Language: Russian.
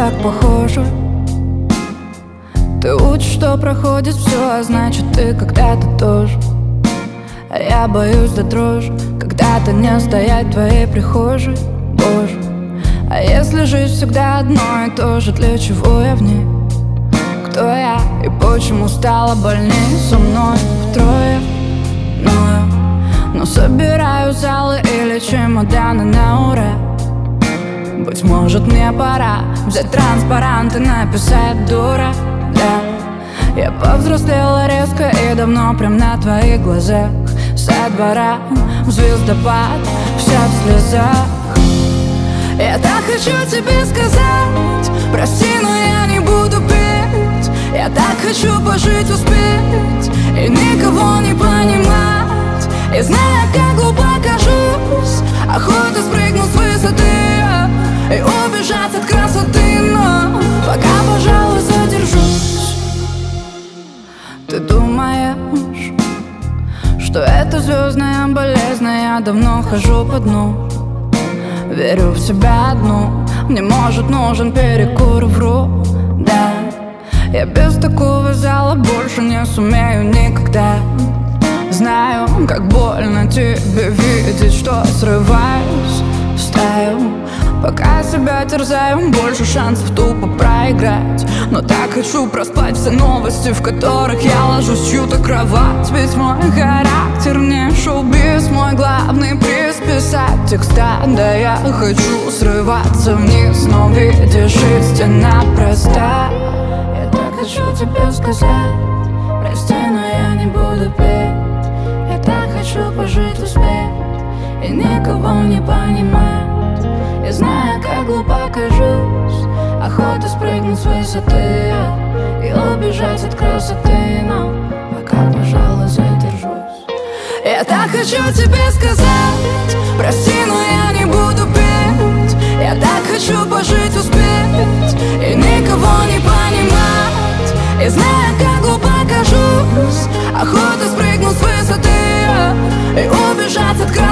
так похожи. Ты учишь, что проходит все, а значит ты когда-то тоже. А я боюсь до дрожи когда-то не стоять в твоей прихожей, Боже. А если жизнь всегда одно и то же, для чего я в ней? Кто я и почему стало больнее со мной втрое? Но собираю залы или чемоданы на ура. Быть может, мне пора взять транспарант и написать дура, да. Я повзрослела резко и давно, прям на твоих глазах. Со двора в звездопад, вся в слезах. Я так хочу тебе сказать прости, но я не буду петь. Я так хочу пожить, успеть и никого не понимать. И зная, как глупо кажусь, охота спрыгнуть с высоты и убежать от красоты, но пока, пожалуй, задержусь. Ты думаешь, что это звездная болезнь, я давно хожу по дну. Верю в себя одну, мне может нужен перекур, вру, да. Я без такого зала больше не сумею никогда. Знаю, как больно тебе видеть, что срываюсь в стаю. Пока себя терзаю, больше шансов тупо проиграть. Но так хочу проспать все новости, в которых я ложусь в чью-то кровать. Ведь мой характер не шоу-биз, мой главный приз писать текста. Да я хочу срываться вниз, но видишь, истина проста. Я так хочу тебе сказать прости, но я не буду петь. Я так хочу пожить, успеть и никого не понимать. Я знаю, как глупо кажусь, охота спрыгнуть с высоты и убежать от красоты, но пока, пожалуй, задержусь. Я так хочу тебе сказать прости, но я не буду петь. Я так хочу пожить, успеть и никого не понимать. И знаю, как глупо кажусь, охота спрыгнуть с высоты и убежать от красоты.